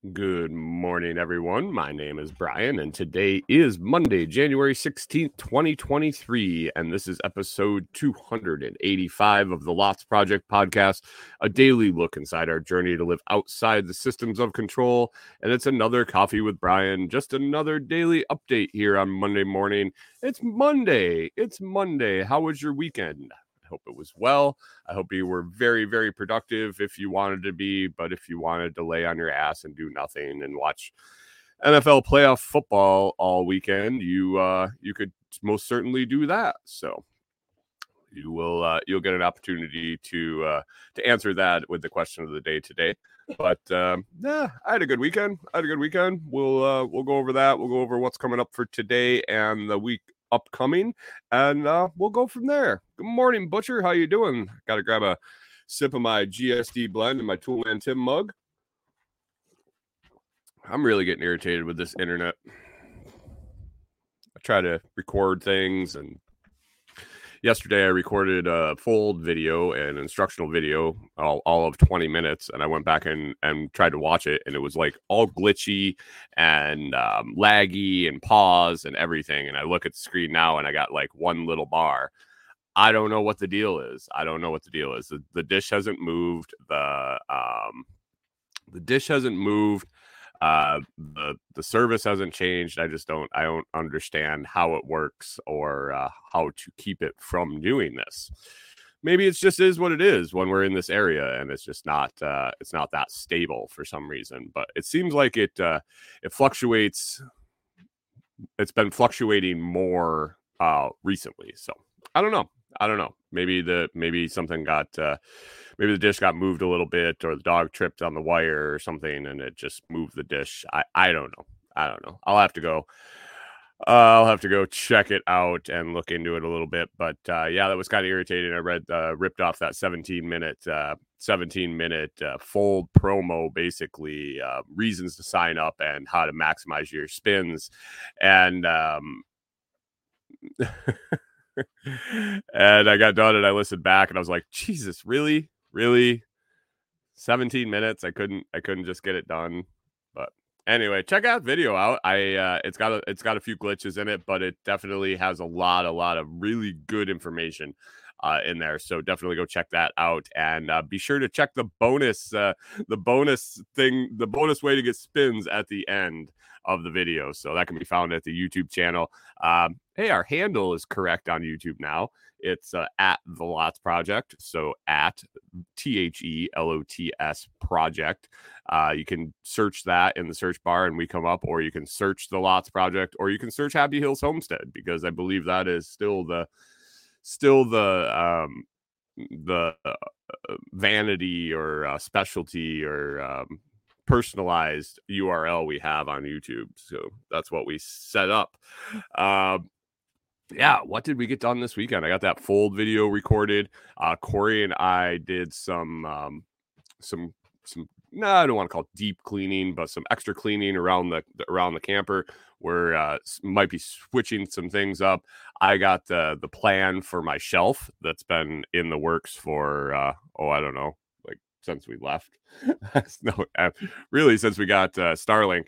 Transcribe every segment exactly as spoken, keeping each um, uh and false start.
Good morning, everyone. My name is Brian, and today is Monday, January sixteenth, twenty twenty-three, and this is episode two hundred eighty-five of the Lots Project podcast, a daily look inside our journey to live outside the systems of control. And it's another Coffee with Brian, just another daily update here on Monday morning. It's Monday. It's Monday. How was your weekend? Hope it was well. I hope you were very, very productive if you wanted to be, but if you wanted to lay on your ass and do nothing and watch N F L playoff football all weekend, you uh, you could most certainly do that. So you will uh, you'll get an opportunity to uh, to answer that with the question of the day today. But um, yeah, I had a good weekend. I had a good weekend. We'll uh, we'll go over that. We'll go over what's coming up for today and the week upcoming, and uh, we'll go from there. Good morning, Butcher. How you doing? Got to grab a sip of my G S D blend in my Toolman Tim mug. I'm really getting irritated with this internet. I try to record things, and yesterday I recorded a full video, an instructional video, all, all of twenty minutes, and I went back and, and tried to watch it, and it was like all glitchy and um, laggy and pause and everything. And I look at the screen now, and I got like one little bar. I don't know what the deal is. I don't know what the deal is. The, the dish hasn't moved. The um, the dish hasn't moved. Uh, the the service hasn't changed. I just don't I don't understand how it works or uh, how to keep it from doing this. Maybe it's just is what it is when we're in this area, and it's just not uh, it's not that stable for some reason. But it seems like it uh, it fluctuates. It's been fluctuating more uh, recently. So I don't know. I don't know. Maybe the maybe something got uh, maybe the dish got moved a little bit, or the dog tripped on the wire or something, and it just moved the dish. I, I don't know. I don't know. I'll have to go. Uh, I'll have to go check it out and look into it a little bit. But uh, yeah, that was kind of irritating. I read uh, ripped off that seventeen minute uh, seventeen minute uh, full promo, basically uh, reasons to sign up and how to maximize your spins, and um, and I got done and I listened back and I was like, Jesus, really? Really? seventeen minutes. I couldn't I couldn't just get it done. But anyway, check out video out. I uh it's got a it's got a few glitches in it, but it definitely has a lot, a lot of really good information uh in there. So definitely go check that out, and uh, be sure to check the bonus uh the bonus thing, the bonus way to get spins at the end of the video. So that can be found at the YouTube channel. Um, hey, our handle is correct on YouTube now. It's uh, at the Lots Project. So at T H E L O T S Project. Uh, you can search that in the search bar and we come up, or you can search the Lots Project, or you can search Happy Hills Homestead, because I believe that is still the still the um, the uh, vanity or uh, specialty or um, personalized U R L we have on YouTube. So that's what we set up. Um, yeah, what did we get done this weekend? I got that fold video recorded. Uh, Corey and I did some, um, some, some. No, I don't want to call it deep cleaning, but some extra cleaning around the around the camper. We're uh, might be switching some things up. I got the the plan for my shelf that's been in the works for uh, oh I don't know, like since we left. no, uh, really since we got uh, Starlink.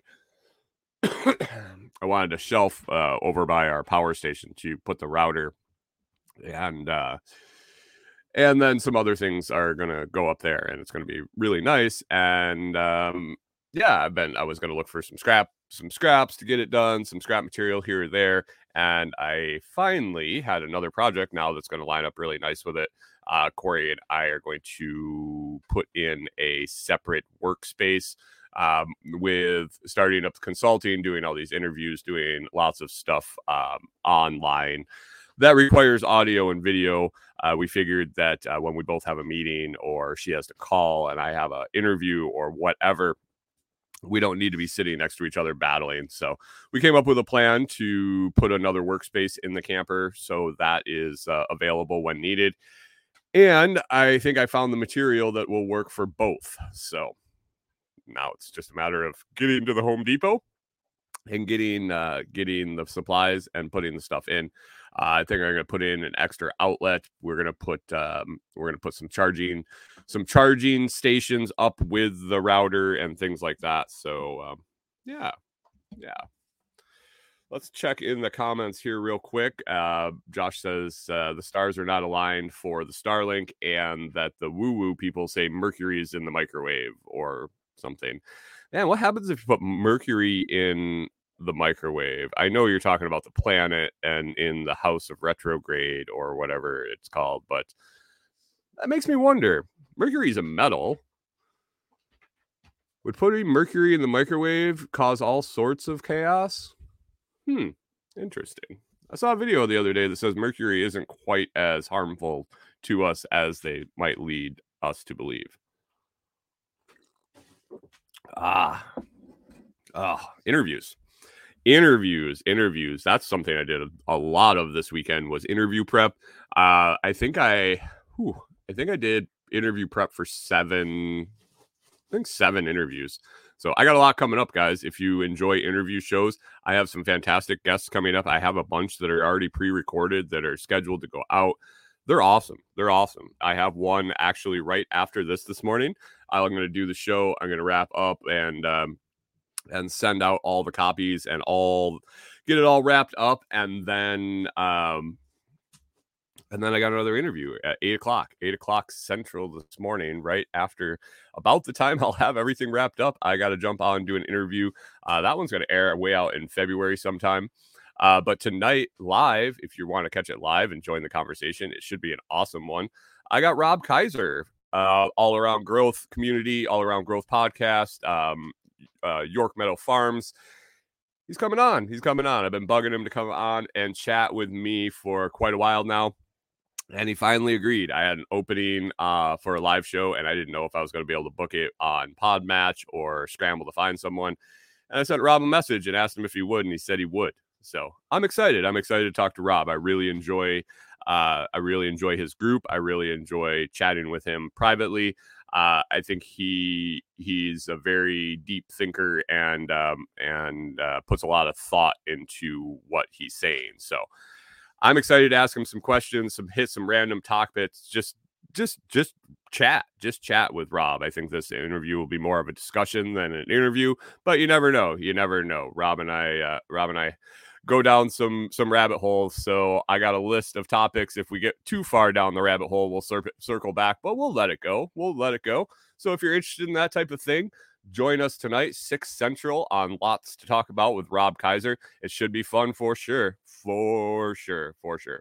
I wanted a shelf uh, over by our power station to put the router, and uh, and then some other things are gonna go up there, and it's gonna be really nice. And um, yeah, I've been I was gonna look for some scrap, some scraps to get it done, some scrap material here or there, and I finally had another project now that's gonna line up really nice with it. Uh, Corey and I are going to put in a separate workspace. Um, with starting up consulting, doing all these interviews, doing lots of stuff um, online that requires audio and video. Uh, we figured that uh, when we both have a meeting, or she has to call and I have an interview or whatever, we don't need to be sitting next to each other battling. So we came up with a plan to put another workspace in the camper, so that is uh, available when needed. And I think I found the material that will work for both. So now it's just a matter of getting to the Home Depot and getting uh, getting the supplies and putting the stuff in. Uh, I think I'm gonna put in an extra outlet. We're gonna put um, we're gonna put some charging some charging stations up with the router and things like that. So um, yeah, yeah. Let's check in the comments here real quick. Uh, Josh says uh, the stars are not aligned for the Starlink, and that the woo-woo people say Mercury is in the microwave or something. Man, what happens if you put Mercury in the microwave? I know you're talking about the planet and in the house of retrograde or whatever it's called, but that makes me wonder. Mercury is a metal. Would putting Mercury in the microwave cause all sorts of chaos? Hmm, interesting. I saw a video the other day that says Mercury isn't quite as harmful to us as they might lead us to believe. Ah, oh, interviews. Interviews, interviews. That's something I did a, a lot of this weekend was interview prep. Uh, I think I, whew, I think I did interview prep for seven, I think seven interviews. So I got a lot coming up, guys. If you enjoy interview shows, I have some fantastic guests coming up. I have a bunch that are already pre-recorded that are scheduled to go out. They're awesome. They're awesome. I have one actually right after this this morning. I'm going to do the show. I'm going to wrap up and um, and send out all the copies and all get it all wrapped up, and then um, and then I got another interview at eight o'clock, eight o'clock Central this morning, right after about the time I'll have everything wrapped up. I got to jump on and do an interview. Uh, that one's going to air way out in February sometime. Uh, but tonight, live, if you want to catch it live and join the conversation, it should be an awesome one. I got Rob Kaiser, uh, All Around Growth Community, All Around Growth Podcast, um, uh, York Meadow Farms. He's coming on. He's coming on. I've been bugging him to come on and chat with me for quite a while now. And he finally agreed. I had an opening uh, for a live show, and I didn't know if I was going to be able to book it on Podmatch or scramble to find someone. And I sent Rob a message and asked him if he would, and he said he would. So I'm excited. I'm excited to talk to Rob. I really enjoy. Uh, I really enjoy his group. I really enjoy chatting with him privately. Uh, I think he he's a very deep thinker and um, and uh, puts a lot of thought into what he's saying. So I'm excited to ask him some questions, some hit some random talk bits, just just just chat, just chat with Rob. I think this interview will be more of a discussion than an interview, but you never know. You never know. Rob and I, uh, Rob and I go down some some rabbit holes. So I got a list of topics. If we get too far down the rabbit hole, we'll cir- circle back, but we'll let it go. We'll let it go. So if you're interested in that type of thing, join us tonight, six Central, on Lots to Talk About with Rob Kaiser. It should be fun for sure. For sure. For sure.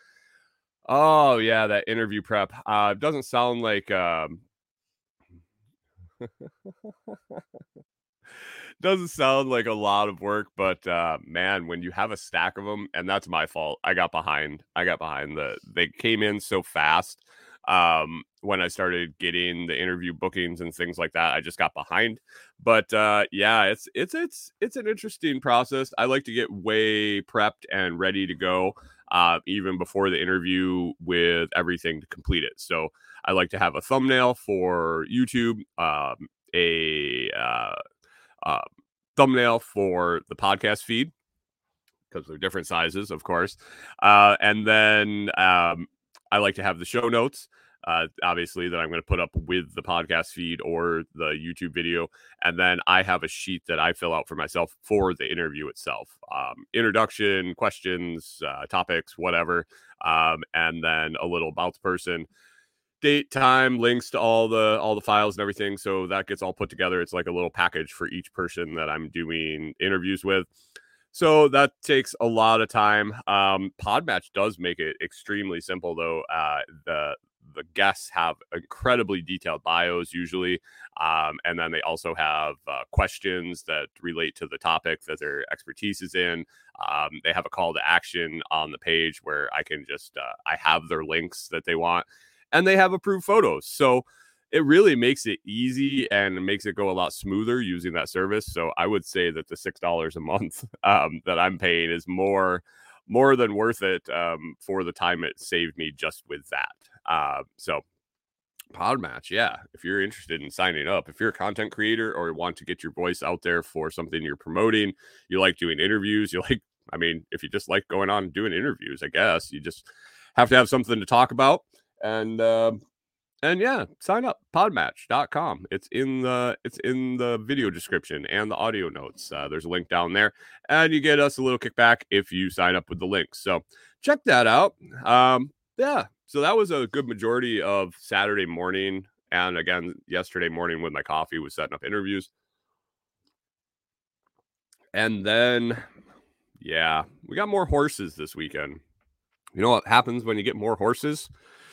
Oh, yeah, that interview prep. Uh, doesn't sound like... Um... doesn't sound like a lot of work, but uh, man, when you have a stack of them, and that's my fault. I got behind. I got behind. The They came in so fast. Um, when I started getting the interview bookings and things like that, I just got behind. But uh, yeah, it's it's it's it's an interesting process. I like to get way prepped and ready to go, uh, even before the interview, with everything to complete it. So I like to have a thumbnail for YouTube, um, a uh, uh, thumbnail for the podcast feed, because they're different sizes, of course, uh, and then um, I like to have the show notes. Uh, obviously, that I'm going to put up with the podcast feed or the YouTube video. And then I have a sheet that I fill out for myself for the interview itself. Um, introduction, questions, uh, topics, whatever. Um, and then a little about the person, date, time, links to all the all the files and everything. So that gets all put together. It's like a little package for each person that I'm doing interviews with. So that takes a lot of time. Um, Podmatch does make it extremely simple, though. Uh, the The guests have incredibly detailed bios usually. Um, and then they also have uh, questions that relate to the topic that their expertise is in. Um, they have a call to action on the page where I can just, uh, I have their links that they want, and they have approved photos. So it really makes it easy and makes it go a lot smoother using that service. So I would say that the six dollars a month um, that I'm paying is more, more than worth it um, for the time it saved me just with that. Uh, so Podmatch, yeah. If you're interested in signing up, if you're a content creator or want to get your voice out there for something you're promoting, you like doing interviews, you like, I mean, if you just like going on and doing interviews, I guess you just have to have something to talk about. And, um, and yeah, sign up podmatch dot com. It's in the it's in the video description and the audio notes. Uh, there's a link down there, and you get us a little kickback if you sign up with the link. So check that out. Um, yeah, so that was a good majority of Saturday morning, and again yesterday morning with my coffee was setting up interviews, and then yeah, we got more horses this weekend. You know what happens when you get more horses?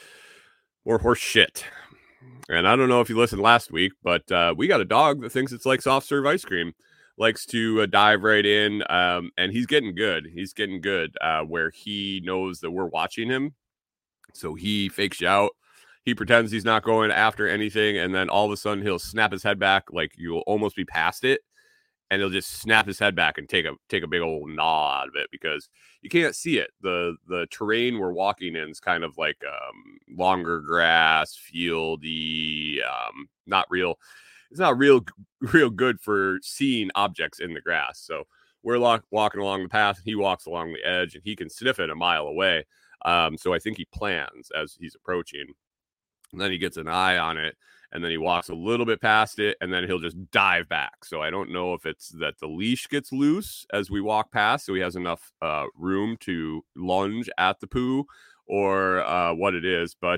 More horse shit. And I don't know if you listened last week, but uh, we got a dog that thinks it's like soft serve ice cream, likes to uh, dive right in, um, and he's getting good. He's getting good uh, where he knows that we're watching him. So he fakes you out. He pretends he's not going after anything, and then all of a sudden he'll snap his head back like you'll almost be past it, and he'll just snap his head back and take a take a big old gnaw out of it because you can't see it. The the terrain we're walking in is kind of like um, longer grass, fieldy, um, not real. It's not real real good for seeing objects in the grass. So we're lock, walking along the path. He walks along the edge, and he can sniff it a mile away. Um, so I think he plans as he's approaching, and then he gets an eye on it, and then he walks a little bit past it, and then he'll just dive back. So I don't know if it's that the leash gets loose as we walk past, so he has enough uh, room to lunge at the poo, or uh, what it is. But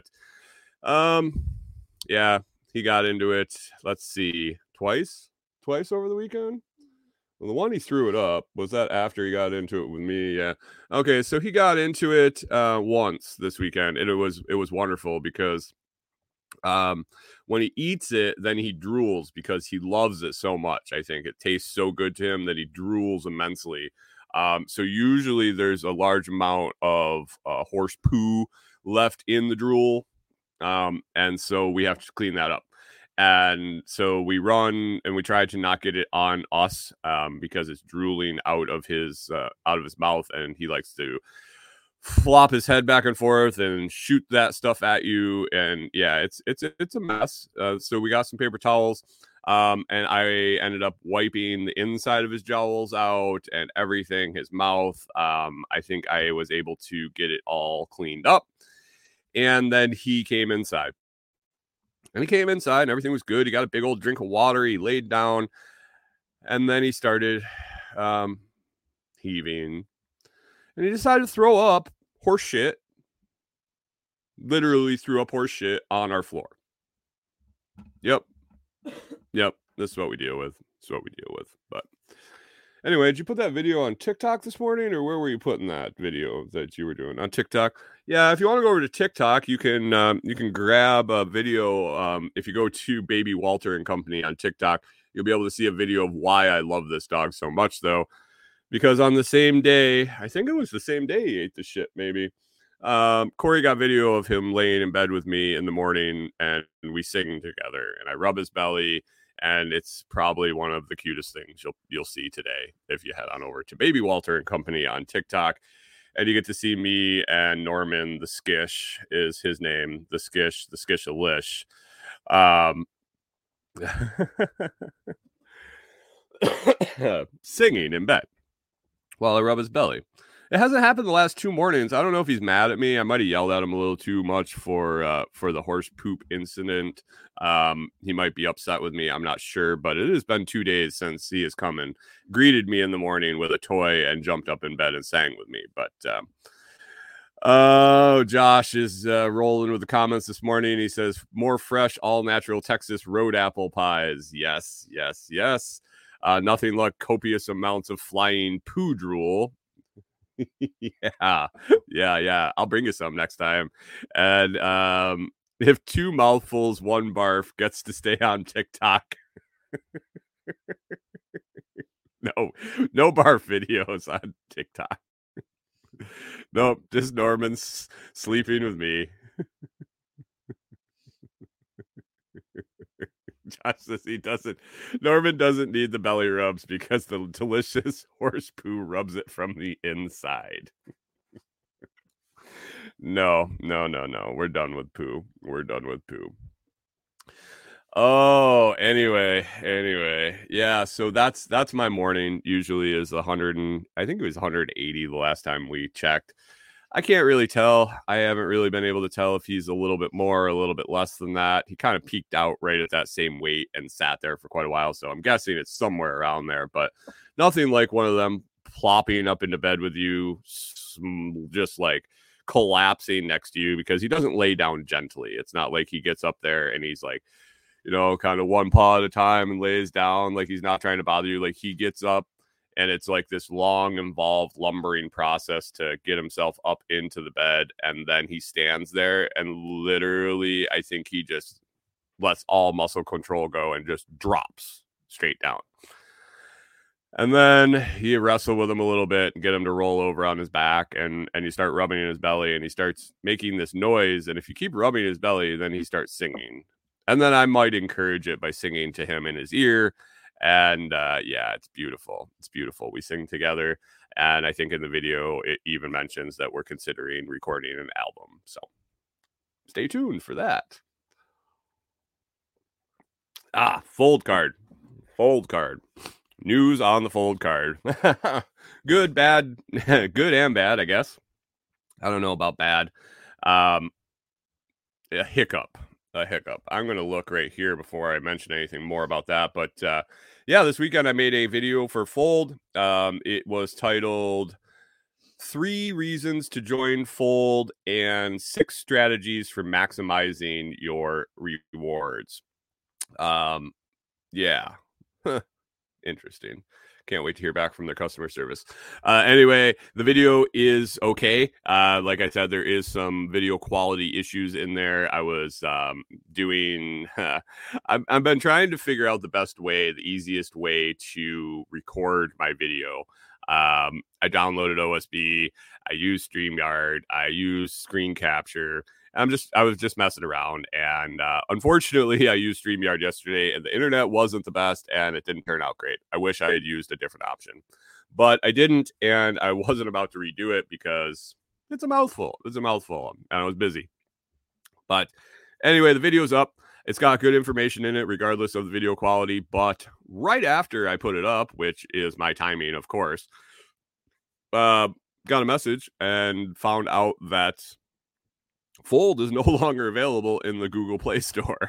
um, yeah, he got into it. Let's see, twice, twice over the weekend. Well, the one he threw it up, was that after he got into it with me? Yeah. Okay, so he got into it uh, once this weekend, and it was it was wonderful because um when he eats it, then he drools because he loves it so much. I think it tastes so good to him that he drools immensely. Um so usually there's a large amount of uh, horse poo left in the drool, um and so we have to clean that up. And so we run and we try to not get it on us, um because it's drooling out of his uh, out of his mouth, and he likes to flop his head back and forth and shoot that stuff at you. And yeah, it's it's it's a mess. Uh, so we got some paper towels, um and I ended up wiping the inside of his jowls out and everything, his mouth. um I think I was able to get it all cleaned up, and then he came inside and he came inside and everything was good. He got a big old drink of water, he laid down, and then he started um heaving, and he decided to throw up horse shit. Literally threw up horse shit on our floor. Yep. Yep. This is what we deal with. This is what we deal with. But anyway, did you put that video on TikTok this morning, or where were you putting that video that you were doing on TikTok? Yeah, if you want to go over to TikTok, you can um, you can grab a video. Um, if you go to Baby Walter and Company on TikTok, you'll be able to see a video of why I love this dog so much, though. Because on the same day, I think it was the same day he ate the shit, maybe. Um, Corey got video of him laying in bed with me in the morning, and we sing together, and I rub his belly, and it's probably one of the cutest things you'll you'll see today if you head on over to Baby Walter and Company on TikTok, and you get to see me and Norman. The Skish is his name. The Skish, the Skish-a-lish. Um, singing in bed while I rub his belly. It hasn't happened the last two mornings. I don't know if he's mad at me. I might have yelled at him a little too much for uh, for the horse poop incident. Um, he might be upset with me. I'm not sure, but it has been two days since he has come and greeted me in the morning with a toy and jumped up in bed and sang with me. But um, oh, Josh is uh, rolling with the comments this morning. He says, more fresh, all natural Texas road apple pies. Yes, yes, yes. Uh, nothing like copious amounts of flying poo drool. yeah, yeah, yeah. I'll bring you some next time. And um, if two mouthfuls, one barf gets to stay on TikTok. no, no barf videos on TikTok. Nope, just Norman's sleeping with me. Josh says he doesn't. Norman doesn't need the belly rubs because the delicious horse poo rubs it from the inside. no, no, no, no. We're done with poo. We're done with poo. Oh, anyway, anyway, yeah. So that's that's my morning. Usually is a hundred and I think it was one hundred eighty the last time we checked. I can't really tell. I haven't really been able to tell if he's a little bit more, a little bit less than that. He kind of peaked out right at that same weight and sat there for quite a while. So I'm guessing it's somewhere around there, but nothing like one of them plopping up into bed with you, just like collapsing next to you, because he doesn't lay down gently. It's not like he gets up there and he's like, you know, kind of one paw at a time and lays down like he's not trying to bother you. Like he gets up and it's like this long, involved lumbering process to get himself up into the bed. And then he stands there and literally, I think he just lets all muscle control go and just drops straight down. And then you wrestle with him a little bit and get him to roll over on his back, and, and you start rubbing in his belly, and he starts making this noise. And if you keep rubbing his belly, then he starts singing. And then I might encourage it by singing to him in his ear. And uh, yeah, it's beautiful. It's beautiful. We sing together. And I think in the video, it even mentions that we're considering recording an album. So stay tuned for that. Ah, fold card. Fold card. News on the fold card. Good, bad, good and bad, I guess. I don't know about bad. Um, a hiccup. A hiccup. I'm going to look right here before I mention anything more about that. But uh, yeah, this weekend I made a video for Fold. Um, it was titled Three Reasons to Join Fold and Six Strategies for Maximizing Your Rewards. Um, yeah. Interesting. Can't wait to hear back from their customer service. Uh, anyway, the video is okay. Uh, like I said, there is some video quality issues in there. I was um, doing, uh, I've, I've been trying to figure out the best way, the easiest way to record my video. Um, I downloaded O S B. I use StreamYard. I use screen capture. I'm just, I was just messing around, and uh, unfortunately, I used StreamYard yesterday, and the internet wasn't the best, and it didn't turn out great. I wish I had used a different option, but I didn't, and I wasn't about to redo it because it's a mouthful. It's a mouthful, and I was busy. But anyway, the video's up. It's got good information in it, regardless of the video quality. But right after I put it up, which is my timing, of course, uh, got a message and found out that Fold is no longer available in the Google Play Store.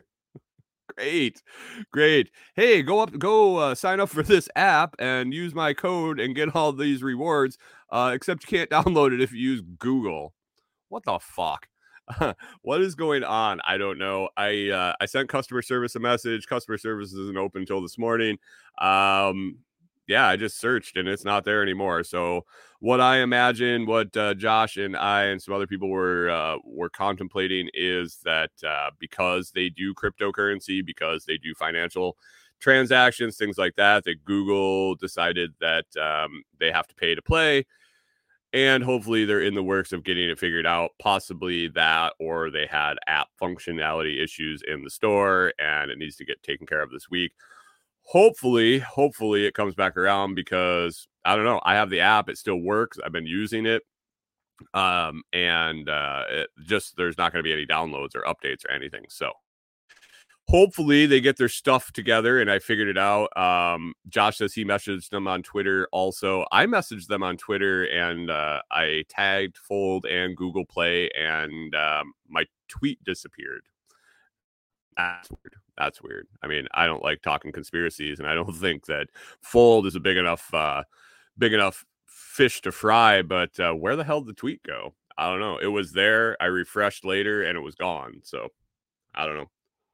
Great. Great. Hey, go up, go uh, sign up for this app and use my code and get all these rewards. Uh, except you can't download it if you use Google. What the fuck? What is going on? I don't know. I uh, I sent customer service a message. Customer service isn't open until this morning. Um, yeah, I just searched and it's not there anymore. So what I imagine, what uh, Josh and I and some other people were uh, were contemplating is that uh, because they do cryptocurrency, because they do financial transactions, things like that, that Google decided that um, they have to pay to play. And hopefully they're in the works of getting it figured out, possibly that, or they had app functionality issues in the store and it needs to get taken care of this week. Hopefully, hopefully it comes back around, because I don't know. I have the app. It still works. I've been using it. Um, and uh, it just, there's not going to be any downloads or updates or anything. So hopefully they get their stuff together, and I figured it out. Um, Josh says he messaged them on Twitter. Also, I messaged them on Twitter, and uh, I tagged Fold and Google Play, and um, my tweet disappeared. That's weird. That's weird. I mean, I don't like talking conspiracies, and I don't think that Fold is a big enough, uh, big enough fish to fry. But uh, where the hell did the tweet go? I don't know. It was there. I refreshed later, and it was gone. So I don't know.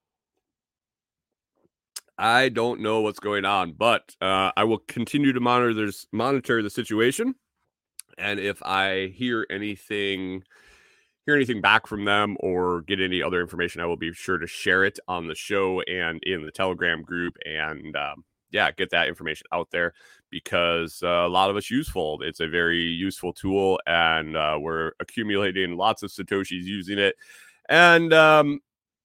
I don't know what's going on, but uh, I will continue to monitor this, monitor the situation, and if I hear anything. hear anything back from them or get any other information, I will be sure to share it on the show and in the Telegram group, and um, yeah, get that information out there, because uh, a lot of us use Fold. It's a very useful tool, and uh, we're accumulating lots of Satoshis using it. And um,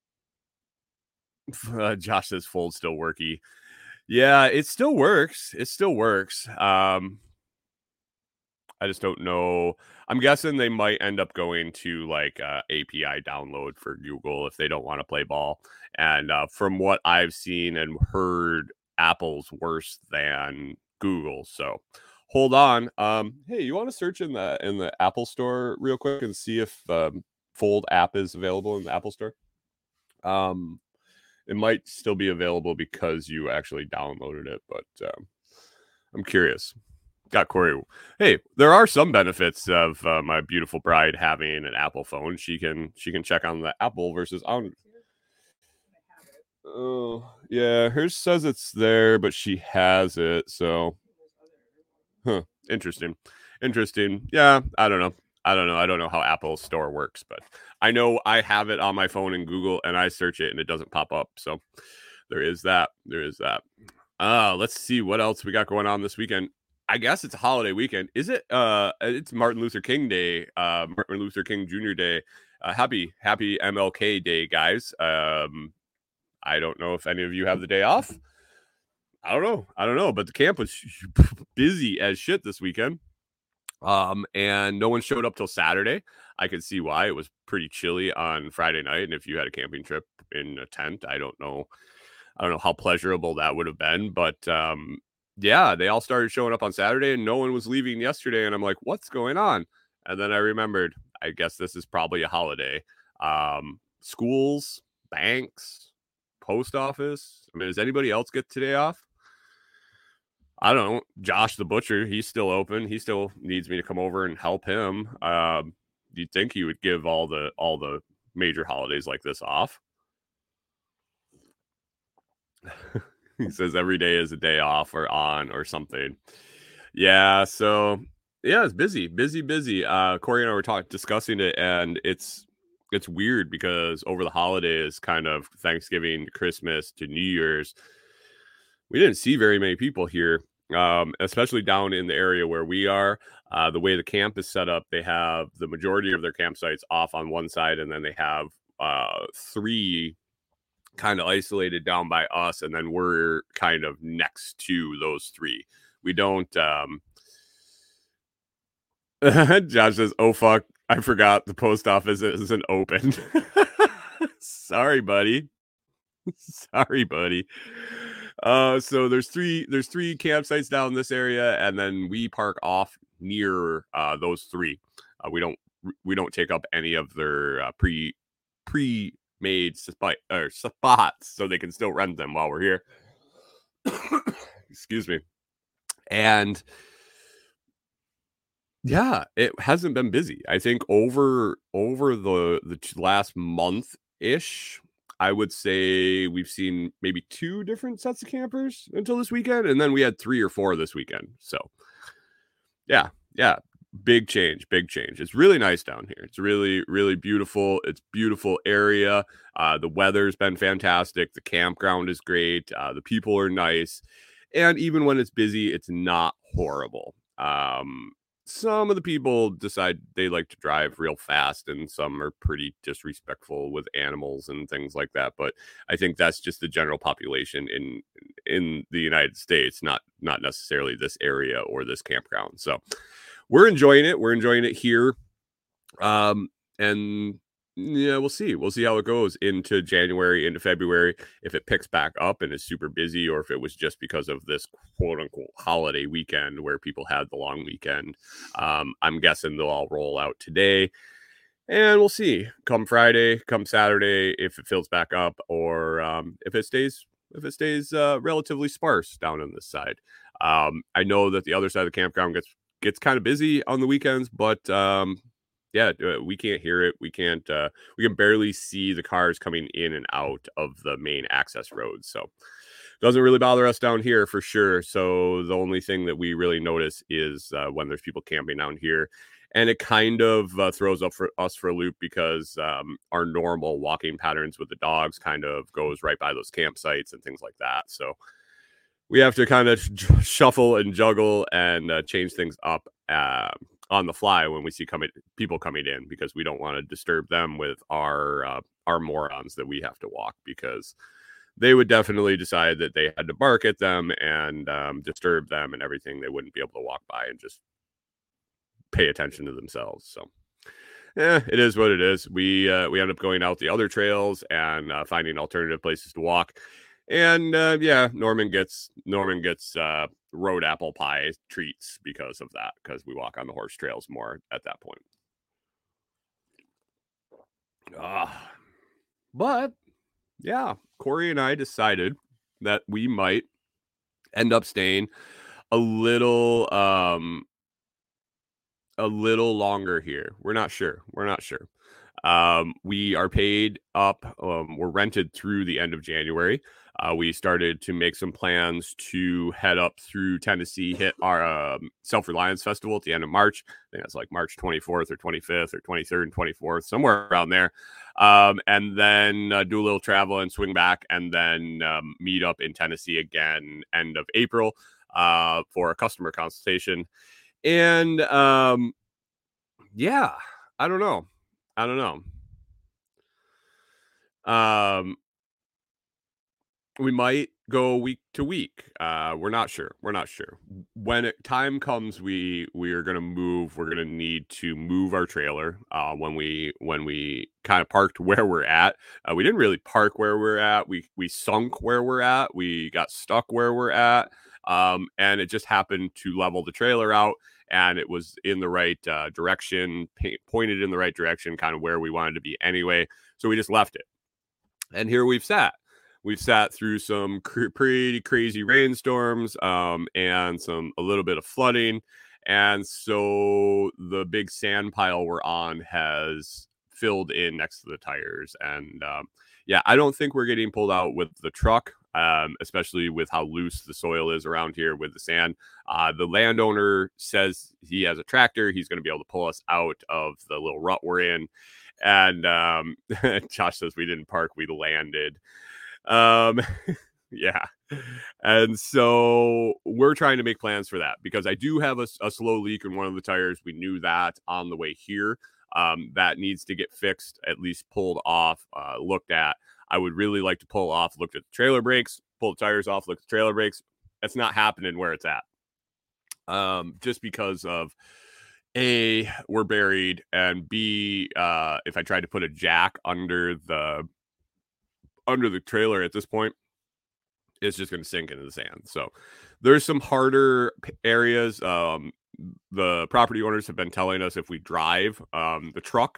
uh, Josh says Fold still worky. Yeah, it still works. It still works. Um, I just don't know. I'm guessing they might end up going to like uh, A P I download for Google if they don't want to play ball. And uh, from what I've seen and heard, Apple's worse than Google. So hold on. Um, hey, you want to search in the in the Apple Store real quick and see if um, Fold app is available in the Apple Store? Um, it might still be available because you actually downloaded it, but um, I'm curious. Got Corey. Hey, there are some benefits of uh, my beautiful bride having an Apple phone. She can she can check on the Apple versus on. Oh yeah, hers says it's there, but she has it. So, huh? Interesting, interesting. Yeah, I don't know. I don't know. I don't know how Apple Store works, but I know I have it on my phone in Google, and I search it, and it doesn't pop up. So there is that. There is that. Uh, let's see what else we got going on this weekend. I guess it's a holiday weekend. Is it? Uh, it's Martin Luther King Day, uh, Martin Luther King Junior Day. Uh, happy, happy M L K Day, guys. Um, I don't know if any of you have the day off. I don't know. I don't know, but the camp was busy as shit this weekend. Um, and no one showed up till Saturday. I could see why. It was pretty chilly on Friday night, and if you had a camping trip in a tent, I don't know. I don't know how pleasurable that would have been, but um, yeah, they all started showing up on Saturday and no one was leaving yesterday. And I'm like, what's going on? And then I remembered, I guess this is probably a holiday. Um, schools, banks, post office. I mean, does anybody else get today off? I don't know. Josh the butcher, he's still open. He still needs me to come over and help him. Um, do you think he would give all the all the major holidays like this off? He says every day is a day off or on or something. Yeah, so yeah, it's busy, busy, busy. Uh, Corey and I were talking, discussing it, and it's it's weird because over the holidays, kind of Thanksgiving, Christmas to New Year's, we didn't see very many people here, um, especially down in the area where we are. Uh, the way the camp is set up, they have the majority of their campsites off on one side, and then they have uh, three kind of isolated down by us, and then we're kind of next to those three. We don't um Josh says, oh fuck, I forgot the post office isn't open. Sorry, buddy. Sorry, buddy. Uh so there's three there's three campsites down this area, and then we park off near uh those three. Uh, we don't we don't take up any of their uh, pre pre made spot, or spots, so they can still rent them while we're here. Excuse me. And yeah, it hasn't been busy. I think over over the the last month ish, I would say we've seen maybe two different sets of campers until this weekend, and then we had three or four this weekend. So yeah, yeah, big change, big change. It's really nice down here. It's really, really beautiful. It's beautiful area. Uh, the weather's been fantastic. The campground is great. Uh, the people are nice. And even when it's busy, it's not horrible. Um, some of the people decide they like to drive real fast, and some are pretty disrespectful with animals and things like that. But I think that's just the general population in in the United States, not not necessarily this area or this campground. So we're enjoying it. We're enjoying it here. Um, and yeah, we'll see. We'll see how it goes into January, into February, if it picks back up and is super busy, or if it was just because of this quote unquote holiday weekend where people had the long weekend. Um, I'm guessing they'll all roll out today, and we'll see come Friday, come Saturday, if it fills back up, or um, if it stays if it stays uh, relatively sparse down on this side. Um, I know that the other side of the campground gets gets kind of busy on the weekends, but um, yeah, we can't hear it. We can't, uh, we can barely see the cars coming in and out of the main access roads. So doesn't really bother us down here for sure. So the only thing that we really notice is uh, when there's people camping down here. And it kind of uh, throws up for us for a loop because um, our normal walking patterns with the dogs kind of goes right by those campsites and things like that. So we have to kind of shuffle and juggle and uh, change things up uh, on the fly when we see coming people coming in, because we don't want to disturb them with our uh, our morons that we have to walk, because they would definitely decide that they had to bark at them and um, disturb them and everything. They wouldn't be able to walk by and just pay attention to themselves. So yeah, it is what it is. We uh, we end up going out the other trails and uh, finding alternative places to walk. And uh, yeah, Norman gets Norman gets uh, road apple pie treats because of that, because we walk on the horse trails more at that point. Uh, but yeah, Corey and I decided that we might end up staying a little um a little longer here. We're not sure. We're not sure. Um, we are paid up. Um, we're rented through the end of January. Uh, we started to make some plans to head up through Tennessee, hit our um, Self-Reliance Festival at the end of March. I think that's like March twenty-fourth or twenty-fifth or twenty-third and twenty-fourth, somewhere around there. Um, and then uh, do a little travel and swing back, and then um, meet up in Tennessee again end of April uh, for a customer consultation. And um, yeah, I don't know. I don't know. Um, we might go week to week. Uh, we're not sure. We're not sure. When it, time comes, we we are going to move. We're going to need to move our trailer. Uh, when we when we kind of parked where we're at, uh, we didn't really park where we're at. We we sunk where we're at. We got stuck where we're at, um, and it just happened to level the trailer out. And it was in the right uh, direction, p- pointed in the right direction, kind of where we wanted to be anyway. So we just left it. And here we've sat. We've sat through some cr- pretty crazy rainstorms um, and some a little bit of flooding. And so the big sand pile we're on has filled in next to the tires. And um, yeah, I don't think we're getting pulled out with the truck, um, especially with how loose the soil is around here with the sand. Uh, the landowner says he has a tractor. He's going to be able to pull us out of the little rut we're in. And um, Josh says we didn't park, we landed. Um, yeah. And so we're trying to make plans for that, because I do have a, a slow leak in one of the tires. We knew that on the way here. Um, that needs to get fixed, at least pulled off, uh, looked at. I would really like to pull off, looked at the trailer brakes, pull the tires off, look at the trailer brakes. That's not happening where it's at. Um, just because of A, we're buried, and B, uh, if I tried to put a jack under the under the trailer at this point, it's just going to sink into the sand. So there's some harder areas. Um, the property owners have been telling us if we drive um, the truck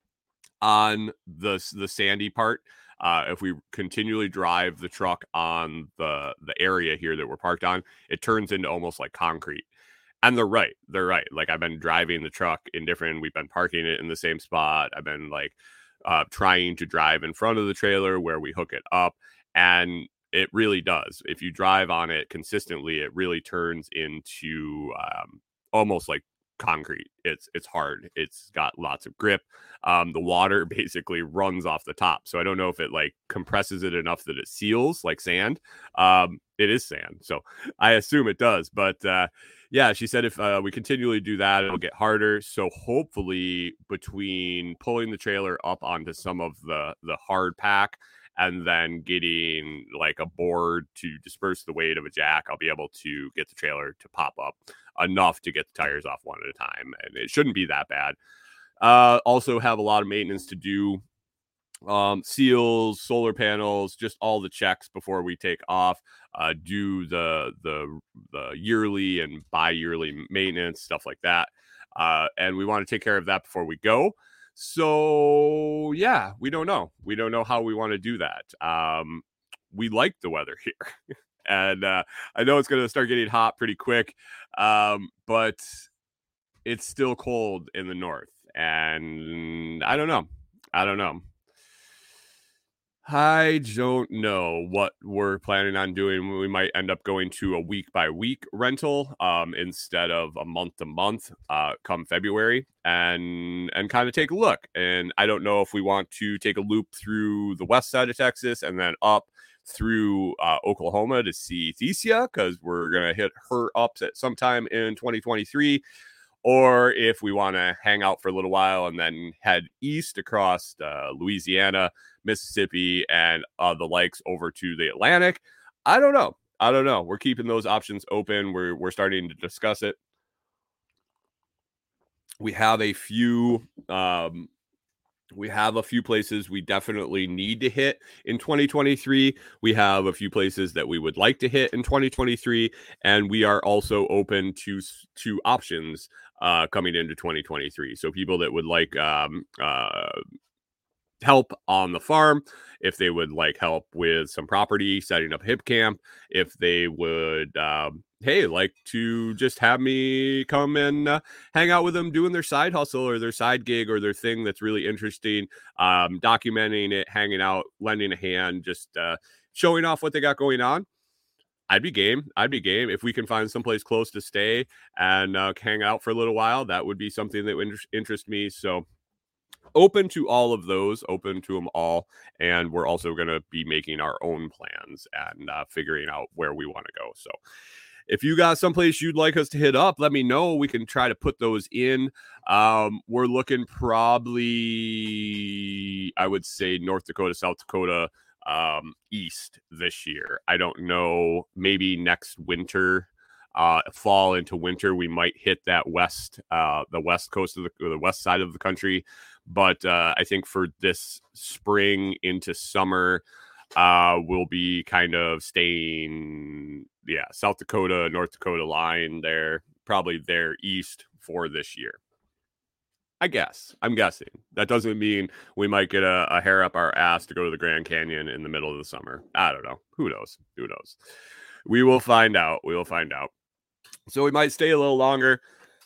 on the the sandy part, uh, if we continually drive the truck on the the area here that we're parked on, it turns into almost like concrete. And they're right. They're right. Like, I've been driving the truck in different, we've been parking it in the same spot. I've been like uh, trying to drive in front of the trailer where we hook it up. And it really does. If you drive on it consistently, it really turns into um, almost like concrete. It's it's hard. It's got lots of grip. Um, the water basically runs off the top. So I don't know if it like compresses it enough that it seals like sand. Um, it is sand. So I assume it does. But uh, yeah, she said if uh, we continually do that, it'll get harder. So hopefully between pulling the trailer up onto some of the the hard pack and then getting like a board to disperse the weight of a jack, I'll be able to get the trailer to pop up enough to get the tires off one at a time. And it shouldn't be that bad. Uh, also have a lot of maintenance to do. Um, seals, solar panels, just all the checks before we take off. Uh, do the the the yearly and bi-yearly maintenance, stuff like that. Uh, and we want to take care of that before we go. So yeah, we don't know. We don't know how we want to do that. Um, we like the weather here. And uh, I know it's going to start getting hot pretty quick, um, but it's still cold in the north. And I don't know. I don't know. I don't know what we're planning on doing. We might end up going to a week by week rental um, instead of a month to month uh, come February, and and kind of take a look. And I don't know if we want to take a loop through the west side of Texas and then up through uh, Oklahoma to see Thesia, because we're going to hit her up at sometime in twenty twenty-three. Or if we want to hang out for a little while and then head east across uh, Louisiana, Mississippi, and uh, the likes over to the Atlantic. I don't know. I don't know. We're keeping those options open. We're we're starting to discuss it. we have a few um we have a few places we definitely need to hit in twenty twenty-three. We have a few places that we would like to hit in twenty twenty-three, and we are also open to to options uh, coming into twenty twenty-three. So people that would like um, uh, help on the farm, if they would like help with some property, setting up hip camp, if they would, um, hey, like to just have me come and uh, hang out with them doing their side hustle or their side gig or their thing that's really interesting, um, documenting it, hanging out, lending a hand, just uh, showing off what they got going on. I'd be game. I'd be game if we can find someplace close to stay and uh, hang out for a little while. That would be something that would inter- interest me. So open to all of those, open to them all. And we're also going to be making our own plans and uh, figuring out where we want to go. So if you got someplace you'd like us to hit up, let me know. We can try to put those in. Um, we're looking probably, I would say, North Dakota, South Dakota, um, east this year. I don't know. Maybe next winter, uh, fall into winter, we might hit that west, uh, the west coast of the, the west side of the country. But uh, I think for this spring into summer, uh, we'll be kind of staying, yeah, South Dakota, North Dakota line there, probably there east for this year. I guess. I'm guessing. That doesn't mean we might get a, a hair up our ass to go to the Grand Canyon in the middle of the summer. I don't know. Who knows? Who knows? We will find out. We will find out. So we might stay a little longer.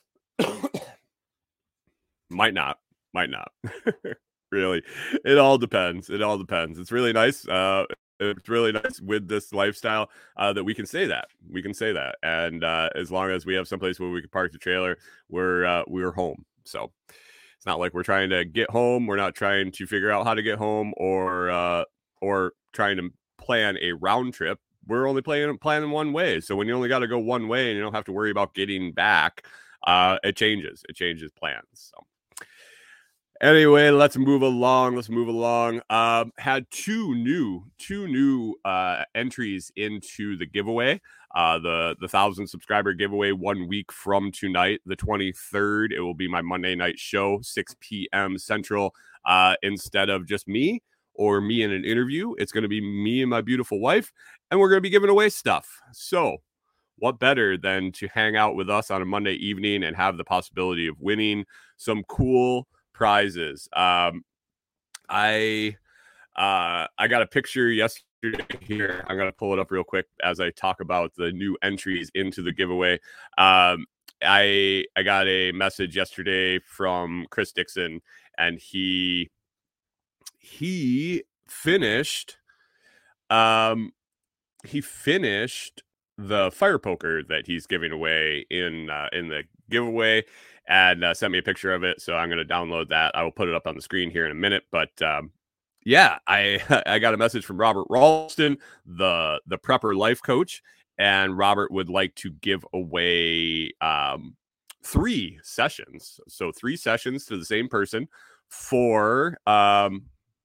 Might not. Might not. Really. It all depends. It all depends. It's really nice. Uh, it's really nice with this lifestyle uh, that we can say that. We can say that. And uh, as long as we have someplace where we can park the trailer, we're uh, we're home. So it's not like we're trying to get home. We're not trying to figure out how to get home or uh, or trying to plan a round trip. We're only planning planning one way. So when you only got to go one way and you don't have to worry about getting back, uh, it changes. It changes plans. So anyway, let's move along. Let's move along. Um, had two new, two new uh, entries into the giveaway. Uh, the the thousand subscriber giveaway one week from tonight, the twenty-third. It will be my Monday night show, six p.m. Central. Uh, instead of just me or me in an interview, it's going to be me and my beautiful wife, and we're going to be giving away stuff. So what better than to hang out with us on a Monday evening and have the possibility of winning some cool prizes. Um, I uh, I got a picture yesterday here. I'm gonna pull it up real quick as I talk about the new entries into the giveaway. Um, I I got a message yesterday from Chris Dixon, and he he finished um he finished the fire poker that he's giving away in uh, in the giveaway, and uh, sent me a picture of it. So I'm going to download that. I will put it up on the screen here in a minute. But um, yeah, I I got a message from Robert Ralston, the the prepper life coach, and Robert would like to give away um, three sessions. So three sessions to the same person for um,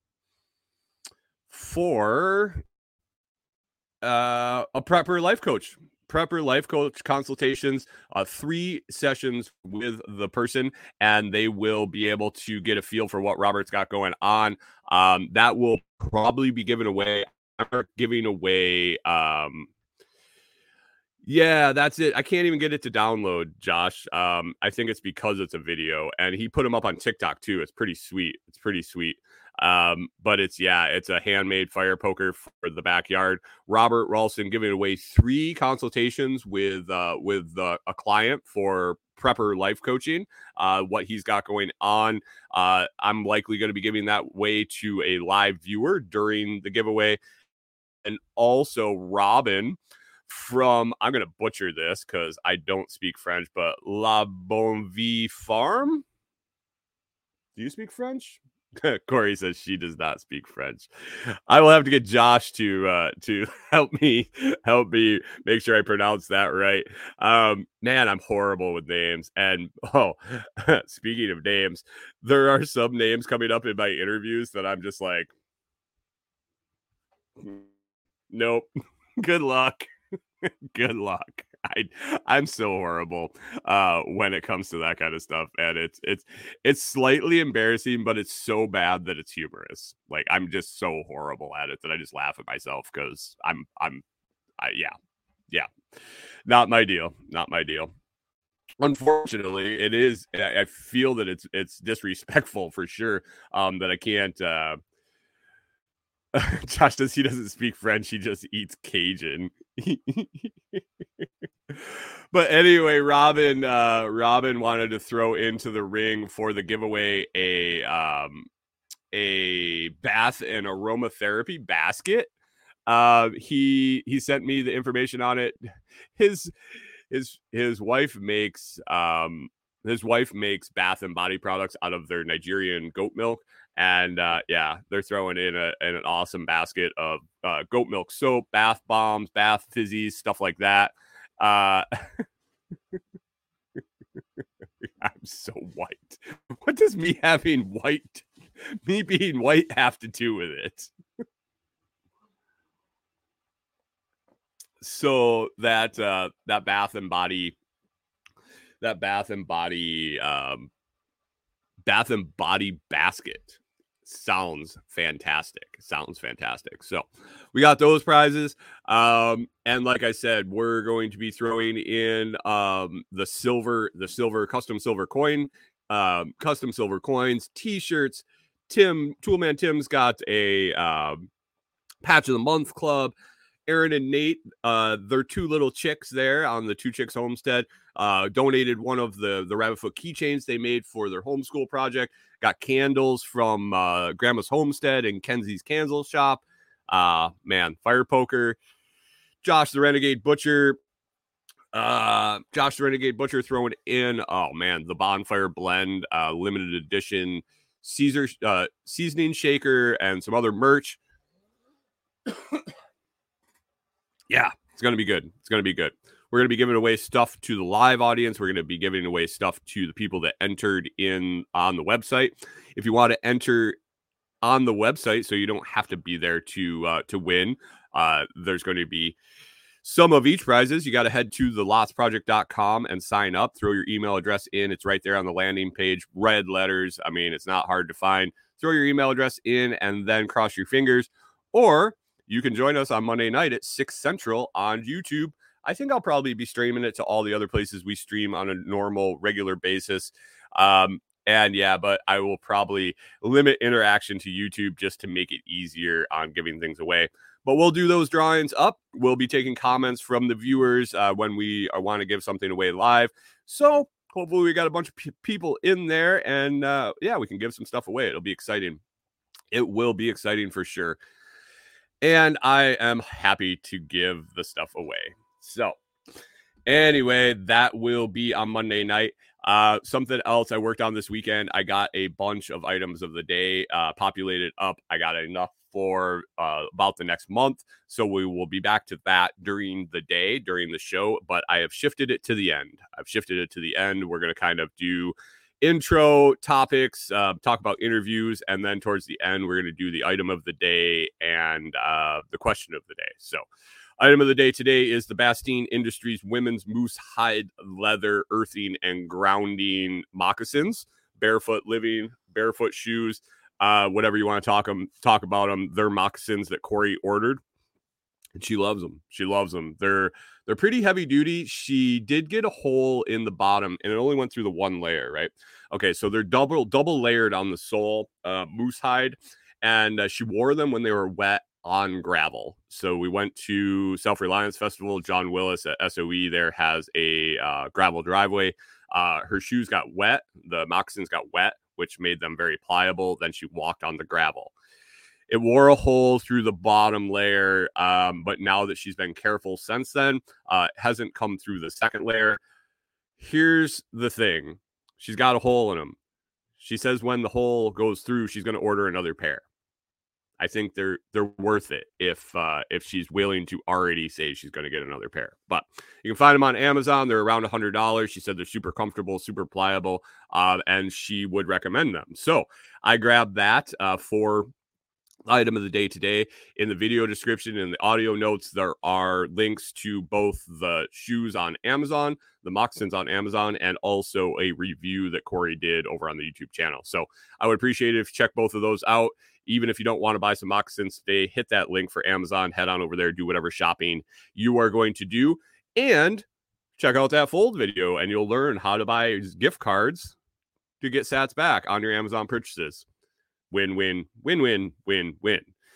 for uh, a prepper life coach. Prepper life coach consultations, uh, three sessions with the person, and they will be able to get a feel for what Robert's got going on. Um, that will probably be given away. I'm giving away. Um, yeah, that's it. I can't even get it to download, Josh. Um, I think it's because it's a video, and he put them up on TikTok too. It's pretty sweet. It's pretty sweet. Um, but it's, yeah, it's a handmade fire poker for the backyard. Robert Ralston giving away three consultations with, uh, with uh, a client for prepper life coaching, uh, what he's got going on. Uh, I'm likely going to be giving that way to a live viewer during the giveaway. And also Robin from, I'm going to butcher this because I don't speak French, but La Bonne Vie Farm. Do you speak French? Corey says she does not speak French. I will have to get Josh to uh, to help me help me make sure I pronounce that right. Um, man, I'm horrible with names. And oh, speaking of names, there are some names coming up in my interviews that I'm just like, nope. Good luck. Good luck. I, I'm so horrible uh, when it comes to that kind of stuff, and it's it's it's slightly embarrassing, but it's so bad that it's humorous. Like I'm just so horrible at it that I just laugh at myself because I'm I'm I, yeah yeah not my deal, not my deal. Unfortunately, it is. I I feel that it's it's disrespectful for sure. Um, that I can't. Uh, Josh says he doesn't speak French. He just eats Cajun. But anyway, Robin, uh, Robin wanted to throw into the ring for the giveaway a um, a bath and aromatherapy basket. Uh, he he sent me the information on it. His his his wife makes um his wife makes bath and body products out of their Nigerian goat milk. And uh, yeah, they're throwing in, a, in an awesome basket of uh, goat milk soap, bath bombs, bath fizzies, stuff like that. Uh, I'm so white. What does me having white, me being white, have to do with it? So that uh, that bath and body, that bath and body, um, bath and body basket sounds fantastic. Sounds fantastic. So we got those prizes. Um, and like I said, we're going to be throwing in um, the silver, the silver custom silver coin, um, custom silver coins, t-shirts. Tim, Toolman Tim's got a um, patch of the month club. Aaron and Nate, uh, their two little chicks there on the Two Chicks Homestead, uh, donated one of the, the rabbit foot keychains they made for their homeschool project. Got candles from uh, Grandma's Homestead and Kenzie's Candle Shop. Uh, man, Fire Poker. Josh the Renegade Butcher. Uh, Josh the Renegade Butcher throwing in, oh man, the Bonfire Blend, uh, limited edition Caesar uh, seasoning shaker and some other merch. Yeah, it's going to be good. It's going to be good. We're going to be giving away stuff to the live audience. We're going to be giving away stuff to the people that entered in on the website. If you want to enter on the website so you don't have to be there to uh, to win, uh, there's going to be some of each prizes. You got to head to the lots project dot com and sign up. Throw your email address in. It's right there on the landing page. Red letters. I mean, it's not hard to find. Throw your email address in and then cross your fingers. Or you can join us on Monday night at six Central on YouTube. I think I'll probably be streaming it to all the other places we stream on a normal, regular basis. Um, and yeah, but I will probably limit interaction to YouTube just to make it easier on giving things away. But we'll do those drawings up. We'll be taking comments from the viewers uh, when we want to give something away live. So hopefully we got a bunch of pe- people in there. And uh, yeah, we can give some stuff away. It'll be exciting. It will be exciting for sure. And I am happy to give the stuff away. So anyway, that will be on Monday night. Uh, something else I worked on this weekend. I got a bunch of items of the day uh, populated up. I got enough for uh, about the next month. So we will be back to that during the day, during the show. But I have shifted it to the end. I've shifted it to the end. We're going to kind of do intro topics, uh, talk about interviews, and then towards the end, we're going to do the item of the day and uh, the question of the day. So item of the day today is the Bastine Industries women's moose hide leather earthing and grounding moccasins, barefoot living, barefoot shoes, uh, whatever you want to talk them, talk about them. They're moccasins that Corey ordered. And she loves them. She loves them. They're they're pretty heavy duty. She did get a hole in the bottom, and it only went through the one layer, right? Okay, so they're double double layered on the sole, uh, moose hide, and uh, she wore them when they were wet on gravel. So we went to Self-Reliance Festival. John Willis at S O E there has a uh, gravel driveway. Uh, her shoes got wet. The moccasins got wet, which made them very pliable. Then she walked on the gravel. It wore a hole through the bottom layer, um, but now that she's been careful since then, uh, it hasn't come through the second layer. Here's the thing. She's got a hole in them. She says when the hole goes through, she's going to order another pair. I think they're they're worth it if uh, if she's willing to already say she's going to get another pair. But you can find them on Amazon. They're around one hundred dollars. She said they're super comfortable, super pliable, uh, and she would recommend them. So I grabbed that uh, for item of the day today. In the video description and the audio notes, there are links to both the shoes on Amazon, the moccasins on Amazon, and also a review that Corey did over on the YouTube channel. So I would appreciate it if you check both of those out. Even if you don't want to buy some moccasins today, hit that link for Amazon, head on over there, do whatever shopping you are going to do, and check out that fold video, and you'll learn how to buy gift cards to get sats back on your Amazon purchases. Win, win, win, win, win, win.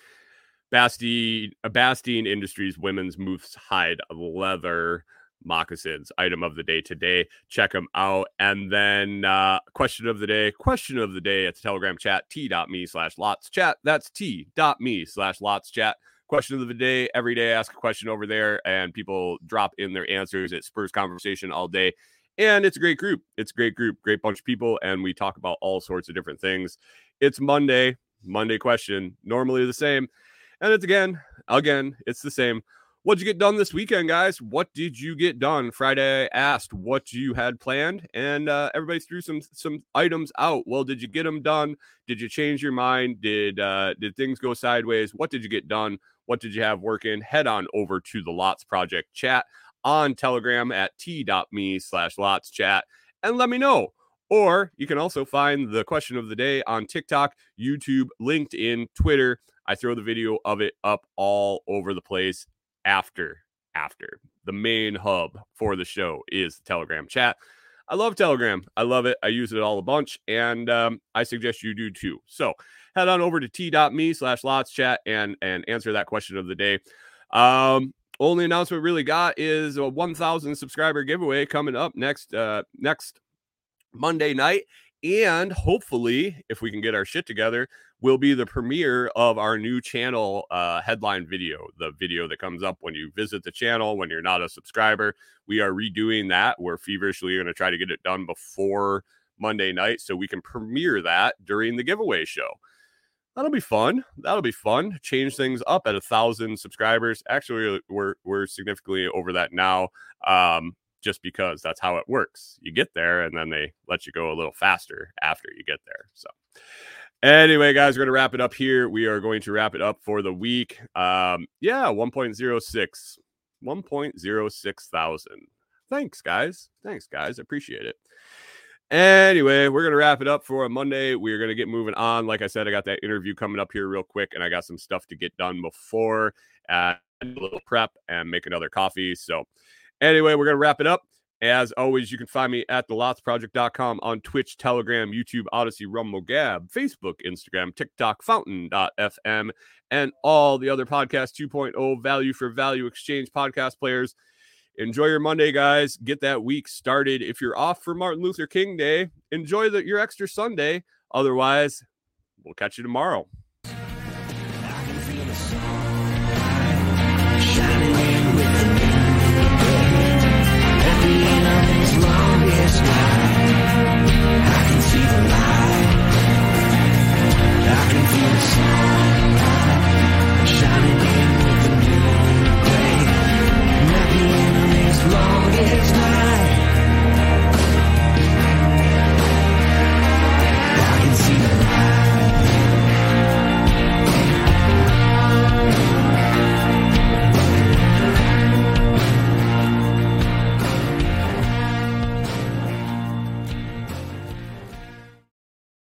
Bastien, Bastien Industries women's moose hide leather moccasins, item of the day today. Check them out. And then uh, question of the day, question of the day at the Telegram chat, t.me slash lots chat. That's t.me slash lots chat. Question of the day, every day, ask a question over there, and people drop in their answers. It spurs conversation all day. And it's a great group. It's a great group, great bunch of people, and we talk about all sorts of different things. It's Monday, Monday question, normally the same. And it's again, again, it's the same. What'd you get done this weekend, guys? What did you get done? Friday, I asked what you had planned, and uh, everybody threw some some items out. Well, did you get them done? Did you change your mind? Did uh, did things go sideways? What did you get done? What did you have working? Head on over to the Lots Project chat on Telegram at t.me slash lots chat and let me know. Or you can also find the question of the day on TikTok, YouTube, LinkedIn, Twitter. I throw the video of it up all over the place after, after. The main hub for the show is the Telegram chat. I love Telegram. I love it. I use it all a bunch, and um, I suggest you do too. So head on over to t.me slash lots chat and, and answer that question of the day. Um, Only announcement really got is a one thousand subscriber giveaway coming up next uh, next Monday night. And hopefully, if we can get our shit together, will be the premiere of our new channel uh, headline video, the video that comes up when you visit the channel, when you're not a subscriber. We are redoing that. We're feverishly going to try to get it done before Monday night so we can premiere that during the giveaway show. That'll be fun. That'll be fun. Change things up at a thousand subscribers. Actually, we're we're significantly over that now, um, just because that's how it works. You get there, and then they let you go a little faster after you get there. So, anyway, guys, we're gonna wrap it up here. We are going to wrap it up for the week. Um, yeah, one point oh six, one point oh six thousand. Thanks, guys. Thanks, guys. I appreciate it. Anyway, we're going to wrap it up for a Monday. We're going to get moving on. Like I said, I got that interview coming up here real quick, and I got some stuff to get done before uh, a little prep and make another coffee. So anyway, we're going to wrap it up. As always, you can find me at the lots project dot com on Twitch, Telegram, YouTube, Odyssey, Rumble, Gab, Facebook, Instagram, TikTok, fountain dot f m, and all the other podcast two point oh value for value exchange podcast players. Enjoy your Monday, guys. Get that week started. If you're off for Martin Luther King Day, enjoy the, your extra Sunday. Otherwise, we'll catch you tomorrow.